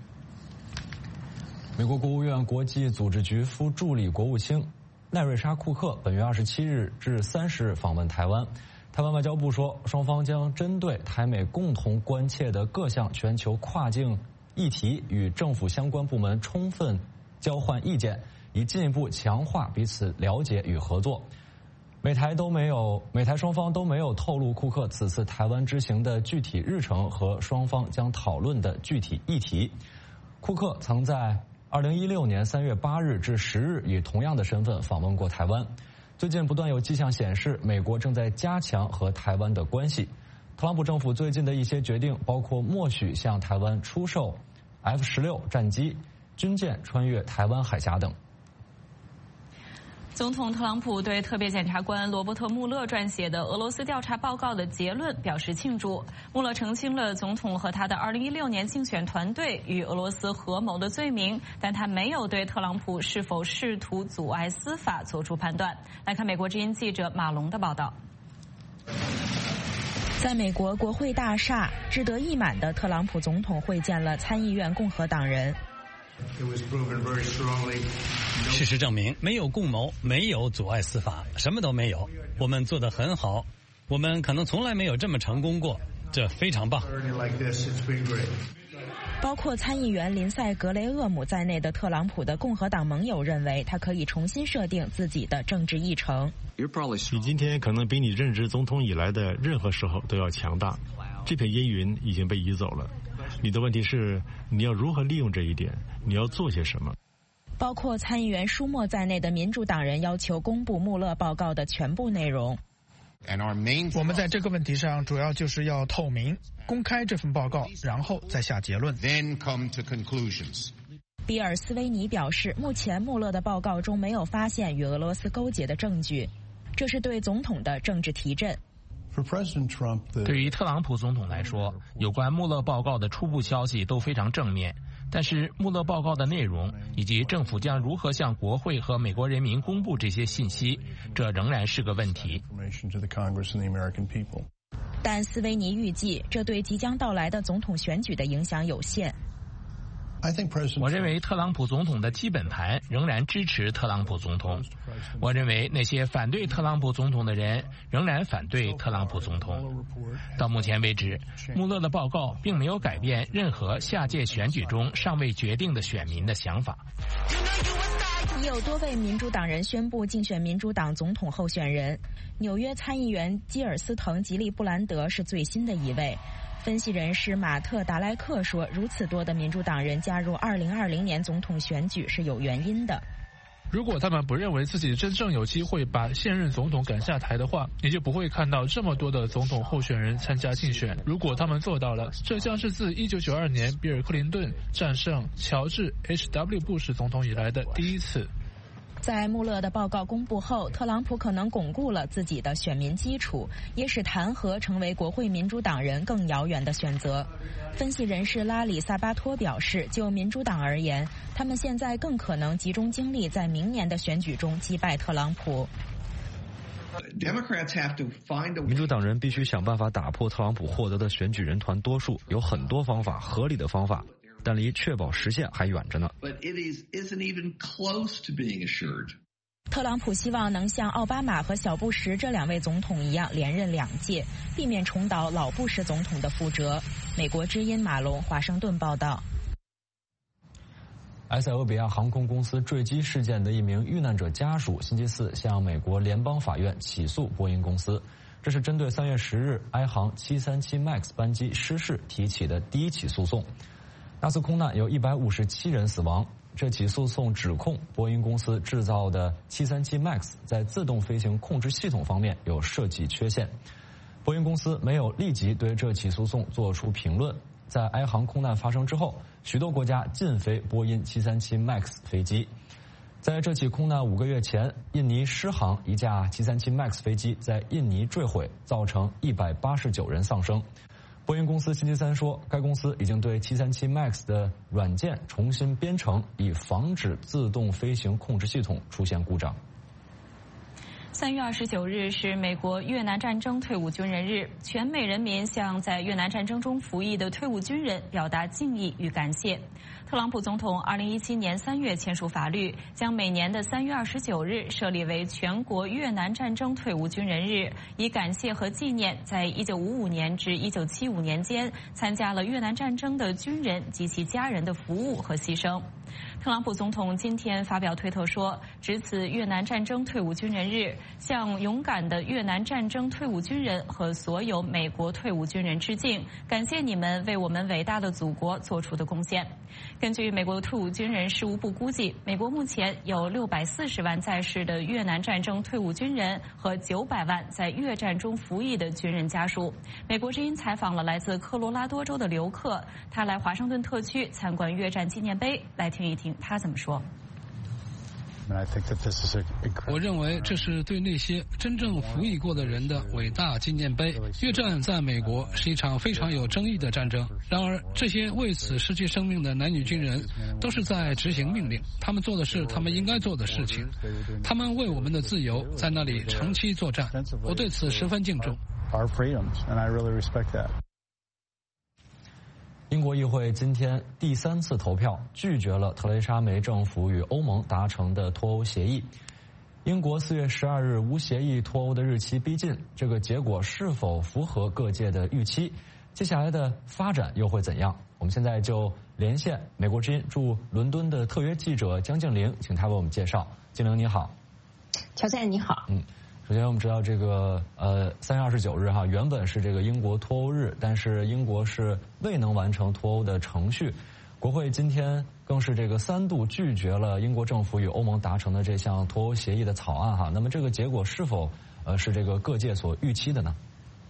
[SPEAKER 11] 美国国务院国际组织局副助理国务卿奈瑞莎·库克本月二十七日至三十日访问台湾。台湾外交部说，双方将针对台美共同关切的各项全球跨境议题与政府相关部门充分交换意见，以进一步强化彼此了解与合作。美台都没有，美台双方都没有透露库克此次台湾之行的具体日程和双方将讨论的具体议题。库克曾在二零一六年三月八日至十日以同样的身份访问过台湾。最近不断有迹象显示，美国正在加强和台湾的关系。特朗普政府最近的一些决定，包括默许向台湾出售 F 十六 战机、军舰穿越台湾海峡等。
[SPEAKER 2] 总统特朗普对特别检察官罗伯特·穆勒撰写的俄罗斯调查报告的结论表示庆祝。穆勒澄清了总统和他的二零一六年竞选团队与俄罗斯合谋的罪名，但他没有对特朗普是否试图阻碍司法做出判断。来看美国之音记者马龙的报道。
[SPEAKER 14] 在美国国会大厦，志得意满的特朗普总统会见了参议院共和党人。
[SPEAKER 4] 事实证明，没有共谋，没有阻碍司法，什么都没有。我们做得很好，我们可能从来没有这么成功过，这非常棒。
[SPEAKER 14] 包括参议员林赛·格雷厄姆在内的特朗普的共和党盟友认为，他可以重新设定自己的政治议程。
[SPEAKER 15] 你今天可能比你任职总统以来的任何时候都要强大。这片阴云已经被移走了。你的问题是，你要如何利用这一点？你要做些什么？
[SPEAKER 14] 包括参议员舒默在内的民主党人要求公布穆勒报告的全部内容。
[SPEAKER 16] 我们在这个问题上主要就是要透明、公开这份报告，然后再下结论。
[SPEAKER 14] 比尔斯威尼表示，目前穆勒的报告中没有发现与俄罗斯勾结的证据。 这是对总统的政治提振。
[SPEAKER 17] 对于特朗普总统来说，有关穆勒报告的初步消息都非常正面，但是穆勒报告的内容以及政府将如何向国会和美国人民公布这些信息，这仍然是个问题。
[SPEAKER 14] 但斯维尼预计，这对即将到来的总统选举的影响有限。
[SPEAKER 17] 我认为特朗普总统的基本盘仍然支持特朗普总统。我认为那些反对特朗普总统的人仍然反对特朗普总统。到目前为止，穆勒的报告并没有改变任何下届选举中尚未决定的选民的想法。
[SPEAKER 14] 已有多位民主党人宣布竞选民主党总统候选人，纽约参议员基尔斯滕·吉利布兰德是最新的一位。分析人士马特·达莱克说，如此多的民主党人加入二零二零年总统选举是有原因的。
[SPEAKER 18] 如果他们不认为自己真正有机会把现任总统赶下台的话，你就不会看到这么多的总统候选人参加竞选。如果他们做到了，这将是自一九九二年比尔·克林顿战胜乔治 H W 布什总统以来的第一次。
[SPEAKER 14] 在穆勒的报告公布后，特朗普可能巩固了自己的选民基础，也使弹劾成为国会民主党人更遥远的选择。分析人士拉里·萨巴托表示，就民主党而言，他们现在更可能集中精力在明年的选举中击败特朗普。
[SPEAKER 1] 民主党人必须想办法打破特朗普获得的选举人团多数，有很多方法，合理的方法，但离确保实现还远着呢。
[SPEAKER 14] 特朗普希望能像奥巴马和小布什这两位总统一样连任两届，避免重蹈老布什总统的覆辙。美国之音马龙华盛顿报道。
[SPEAKER 11] 埃塞俄比亚航空公司坠机事件的一名遇难者家属星期四向美国联邦法院起诉波音公司，这是针对三月十日埃航七三七 MAX 班机失事提起的第一起诉讼。那次空难有一百五十七人死亡。这起诉讼指控波音公司制造的七三七 MAX 在自动飞行控制系统方面有设计缺陷。波音公司没有立即对这起诉讼做出评论。在埃航空难发生之后，许多国家禁飞波音七三七 MAX 飞机。在这起空难五个月前，印尼狮航一架七三七 MAX 飞机在印尼坠毁，造成一百八十九人丧生。波音公司星期三说，该公司已经对七三七 MAX 的软件重新编程，以防止自动飞行控制系统出现故障。
[SPEAKER 2] 三月二十九日是美国越南战争退伍军人日，全美人民向在越南战争中服役的退伍军人表达敬意与感谢。特朗普总统二零一七年三月签署法律，将每年的三月二十九日设立为全国越南战争退伍军人日，以感谢和纪念在一九五五年至一九七五年间参加了越南战争的军人及其家人的服务和牺牲。特朗普总统今天发表推特说，值此越南战争退伍军人日，向勇敢的越南战争退伍军人和所有美国退伍军人致敬，感谢你们为我们伟大的祖国做出的贡献。根据美国退伍军人事务部估计，美国目前有六百四十万在世的越南战争退伍军人和九百万在越战中服役的军人家属。美国之音采访了来自科罗拉多州的刘克，他来华盛顿特区参观越战纪念碑，来听一听他怎么说。
[SPEAKER 13] 我认为这是对那些真正服役过的人的伟大纪念碑。越战在美国是一场非常有争议的战争，然而这些为此失去生命的男女军人都是在执行命令，他们做的是他们应该做的事情，他们为我们的自由在那里长期作战，我对此十分敬重。
[SPEAKER 11] 英国议会今天第三次投票拒绝了特蕾莎梅政府与欧盟达成的脱欧协议。英国四月十二日无协议脱欧的日期逼近，这个结果是否符合各界的预期？接下来的发展又会怎样？我们现在就连线美国之音驻伦敦的特约记者江静玲，请她为我们介绍。静玲你好。
[SPEAKER 19] 乔赛你好。
[SPEAKER 11] 嗯。首先，我们知道这个呃，三月二十九日哈，原本是这个英国脱欧日，但是英国是未能完成脱欧的程序。国会今天更是这个三度拒绝了英国政府与欧盟达成的这项脱欧协议的草案哈。那么这个结果是否呃是这个各界所预期的呢？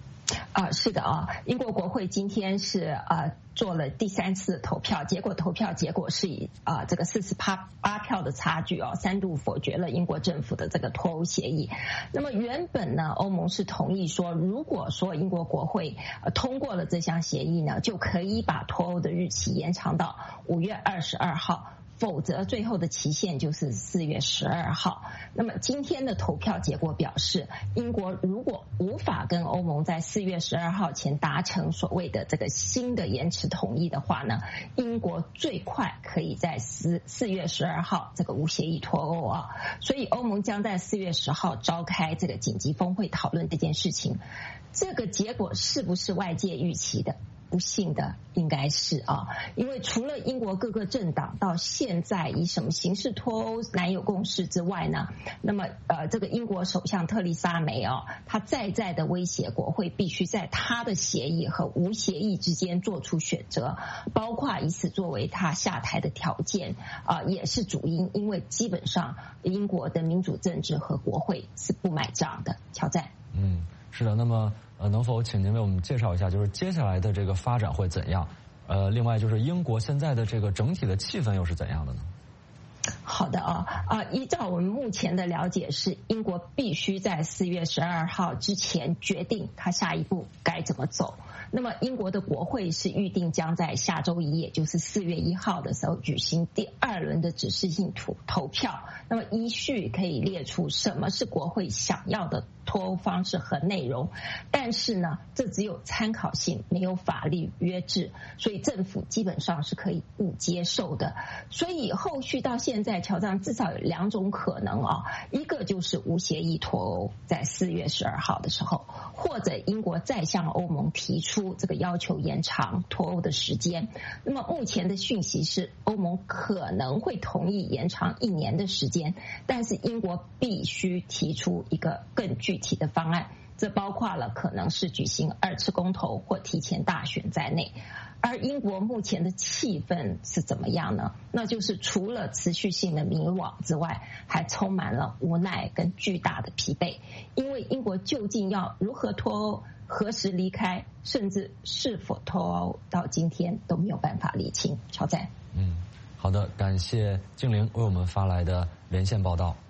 [SPEAKER 19] 啊、呃，是的啊，英国国会今天是啊、呃、做了第三次投票，结果投票结果是以啊、呃、这个四十八八票的差距哦，三度否决了英国政府的这个脱欧协议。那么原本呢，欧盟是同意说，如果说英国国会呃通过了这项协议呢，就可以把脱欧的日期延长到五月二十二号。否则最后的期限就是四月十二号。那么今天的投票结果表示，英国如果无法跟欧盟在四月十二号前达成所谓的这个新的延迟同意的话呢，英国最快可以在四四月十二号这个无协议脱欧啊。所以欧盟将在四月十号召开这个紧急峰会讨论这件事情。这个结果是不是外界预期的？不幸的应该是啊，因为除了英国各个政党到现在以什么形式脱欧难有共识之外呢，那么呃，这个英国首相特丽莎梅啊，她再再的威胁国会必须在她的协议和无协议之间做出选择，包括以此作为她下台的条件啊、呃，也是主因，因为基本上英国的民主政治和国会是不买账的。乔赞，
[SPEAKER 11] 嗯，是的，那么。呃，能否请您为我们介绍一下，就是接下来的这个发展会怎样？呃，另外就是英国现在的这个整体的气氛又是怎样的呢？
[SPEAKER 19] 好的啊啊，依照我们目前的了解是，英国必须在四月十二号之前决定他下一步该怎么走。那么英国的国会是预定将在下周一，也就是四月一号的时候举行第二轮的指示性投投票。那么依序可以列出什么是国会想要的脱欧方式和内容，但是呢，这只有参考性，没有法律约制，所以政府基本上是可以不接受的。所以后续到现在，乔藏至少有两种可能啊，一个就是无协议脱欧，在四月十二号的时候，或者英国再向欧盟提出这个要求延长脱欧的时间。那么目前的讯息是，欧盟可能会同意延长一年的时间，但是英国必须提出一个更具体的方案，这包括了可能是举行二次公投或提前大选在内。而英国目前的气氛是怎么样呢？那就是除了持续性的迷惘之外，还充满了无奈跟巨大的疲惫。因为英国究竟要如何脱欧，何时离开，甚至是否脱欧，到今天都没有办法理清。乔赞，
[SPEAKER 11] 嗯，好的，感谢静玲为我们发来的连线报道。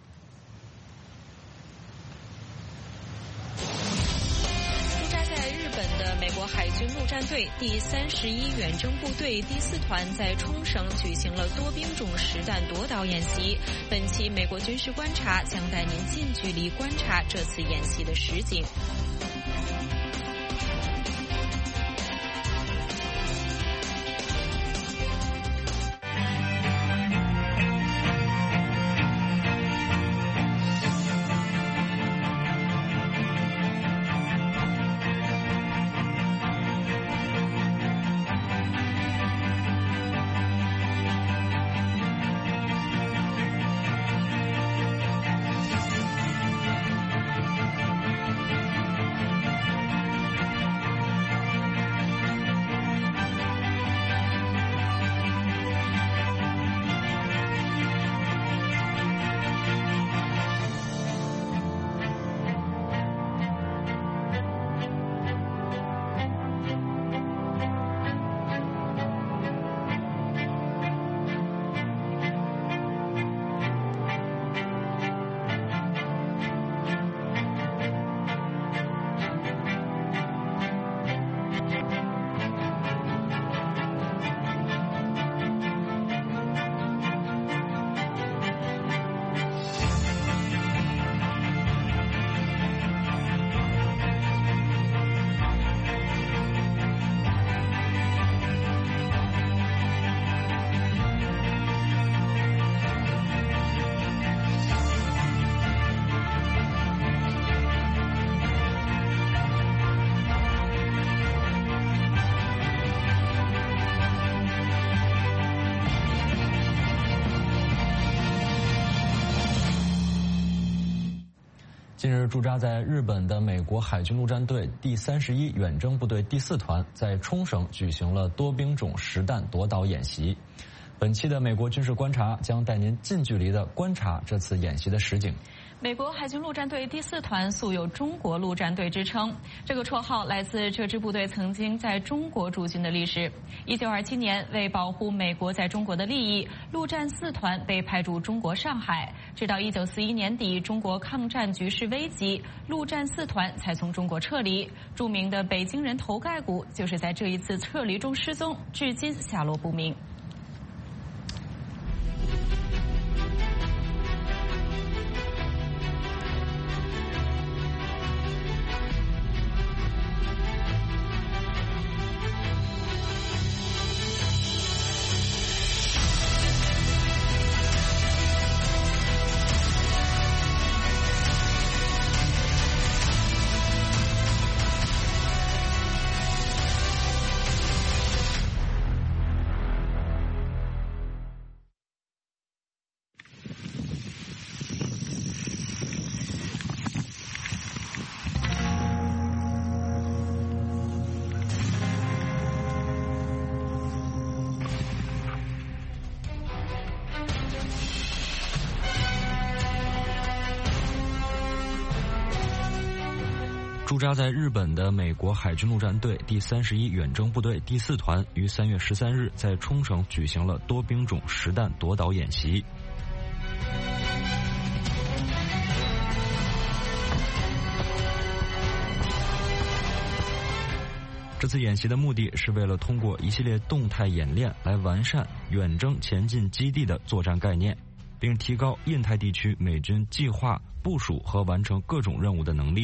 [SPEAKER 10] 美国海军陆战队第三十一远征部队第四团在冲绳举行了多兵种实弹夺岛演习。本期美国军事观察将带您近距离观察这次演习的实景。
[SPEAKER 11] 近日驻扎在日本的美国海军陆战队第三十一远征部队第四团在冲绳举行了多兵种实弹夺岛演习。本期的美国军事观察将带您近距离的观察这次演习的实景。
[SPEAKER 2] 美国海军陆战队第四团素有中国陆战队之称，这个绰号来自这支部队曾经在中国驻军的历史。一九二七年，为保护美国在中国的利益，陆战四团被派驻中国上海。直到一九四一年底，中国抗战局势危急，陆战四团才从中国撤离。著名的北京人头盖骨就是在这一次撤离中失踪，至今下落不明。
[SPEAKER 1] 驻扎在日本的美国海军陆战队第三十一远征部队第四团于三月十三日在冲绳举行了多兵种实弹夺岛演习。这次演习的目的是为了通过一系列动态演练来完善远征前进基地的作战概念，并提高印太地区美军计划、部署和完成各种任务的能力。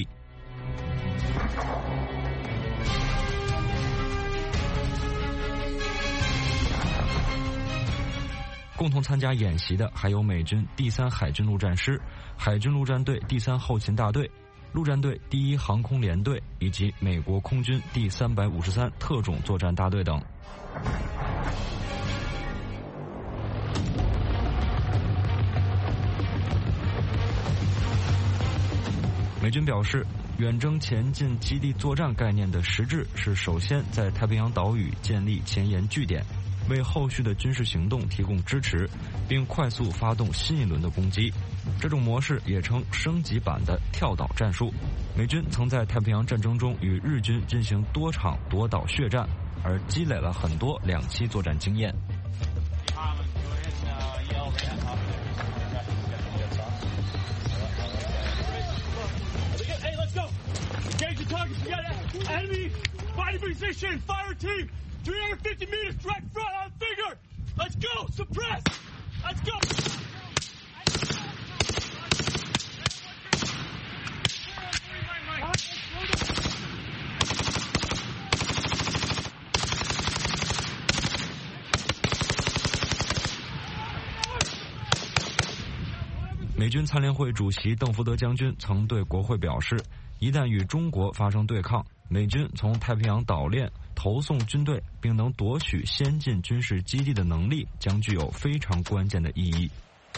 [SPEAKER 1] 共同参加演习的还有美军第三海军陆战师、海军陆战队第三后勤大队、陆战队第一航空联队以及美国空军第三百五十三特种作战大队等。美军表示，远征前进基地作战概念的实质是首先在太平洋岛屿建立前沿据点，为后续的军事行动提供支持，并快速发动新一轮的攻击。这种模式也称升级版的跳岛战术。美军曾在太平洋战争中与日军进行多场夺岛血战，而积累了很多两栖作战经验。
[SPEAKER 20] Enemy, fighting position, fire team, three hundred fifty meters, direct front on finger. Let's go, suppress. Let's go.
[SPEAKER 1] 美军参联会主席邓福德将军曾对国会表示，一旦与中国发生对抗，美军从太平洋岛链投送军队并能夺取先进军事基地的能力将具有非常关键的意义。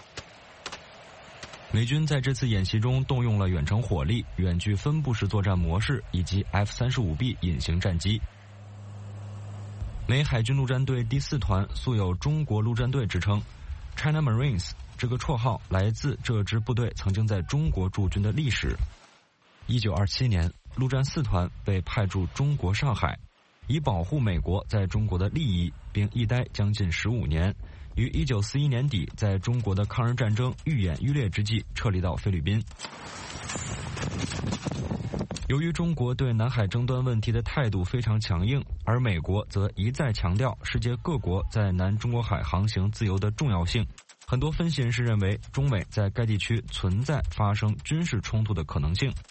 [SPEAKER 1] 美军在这次演习中动用了远程火力、远距分布式作战模式以及 F 三十五 B 隐形战机。美海军陆战队第四团素有中国陆战队之称 China Marines， 这个绰号来自这支部队曾经在中国驻军的历史。一九二七年，陆战四团被派驻中国上海，以保护美国在中国的利益，并一待将近十五年，于一九四一年底在中国的抗日战争愈演愈烈之际撤离到菲律宾。由于中国对南海争端问题的态度非常强硬，而美国则一再强调世界各国在南中国海航行自由的重要性，很多分析人士认为中美在该地区存在发生军事冲突的可能性。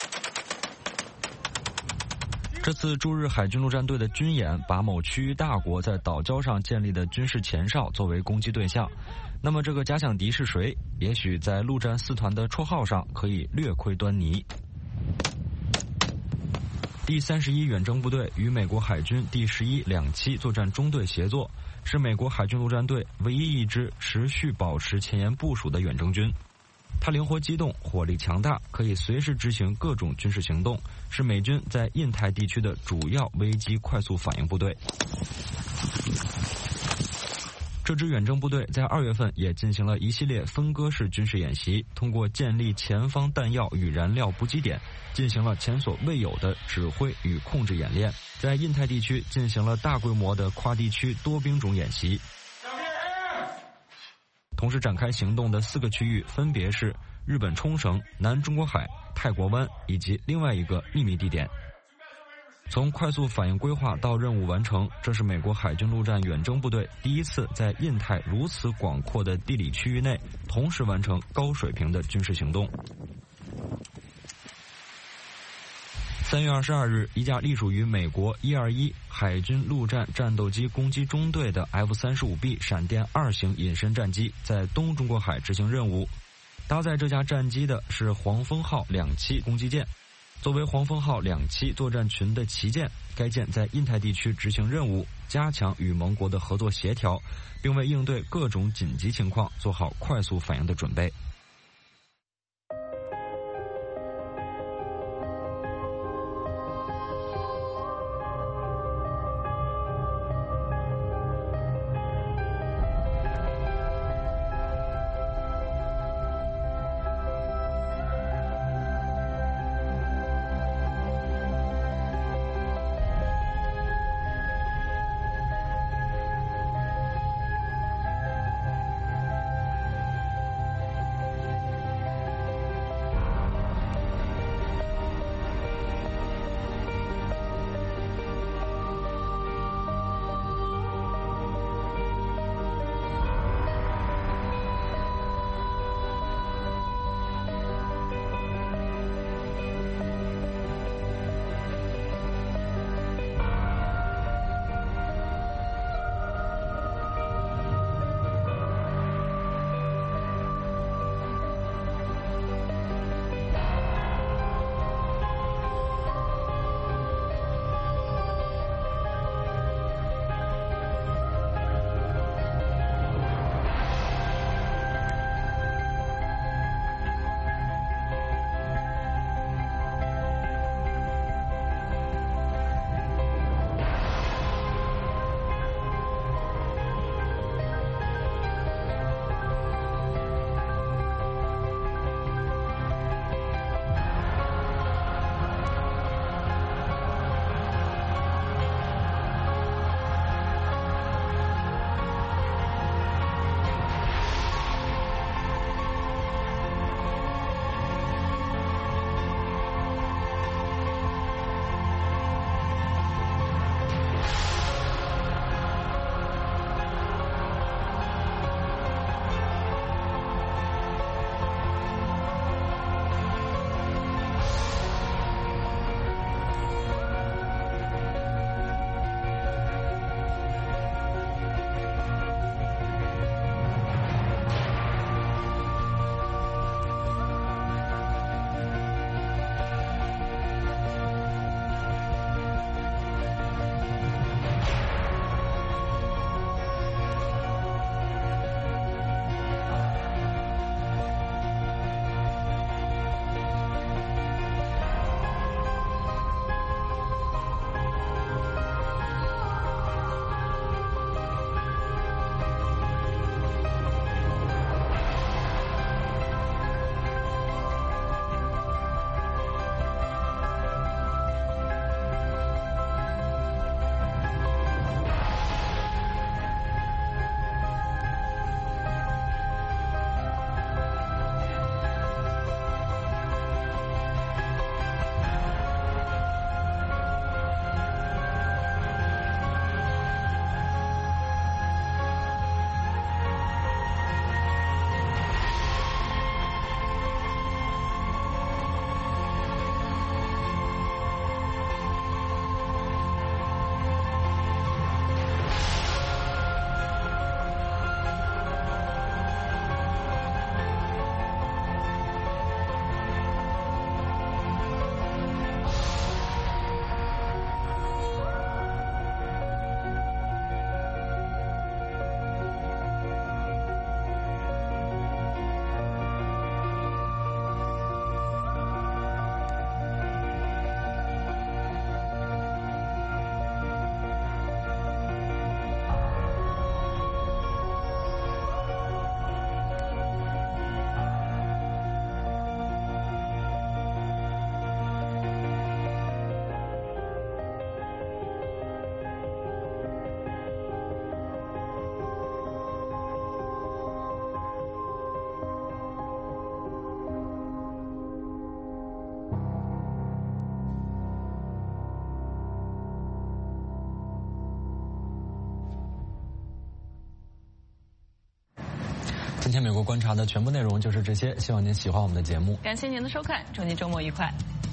[SPEAKER 1] 这次驻日海军陆战队的军演把某区域大国在岛礁上建立的军事前哨作为攻击对象，那么这个假想敌是谁？也许在陆战四团的绰号上可以略窥端倪。第三十一远征部队与美国海军第十一两栖作战中队协作，是美国海军陆战队唯一一支持续保持前沿部署的远征军。它灵活机动，火力强大，可以随时执行各种军事行动，是美军在印太地区的主要危机快速反应部队。 这支远征部队在二月份也进行了一系列分割式军事演习，通过建立前方弹药与燃料补给点，进行了前所未有的指挥与控制演练，在印太地区进行了大规模的跨地区多兵种演习。同时展开行动的四个区域分别是日本冲绳、南中国海、泰国湾以及另外一个秘密地点。从快速反应规划到任务完成，这是美国海军陆战远征部队第一次在印太如此广阔的地理区域内同时完成高水平的军事行动。三月二十二日，一架隶属于美国一二一海军陆战战斗机攻击中队的 F 三十五 B 闪电二型隐身战机在东中国海执行任务。搭载这架战机的是黄蜂号两栖攻击舰。作为黄蜂号两栖作战群的旗舰，该舰在印太地区执行任务，加强与盟国的合作协调，并为应对各种紧急情况做好快速反应的准备。
[SPEAKER 11] 今天美国观察的全部内容就是这些，希望您喜欢我们的节目。
[SPEAKER 2] 感谢您的收看，祝您周末愉快。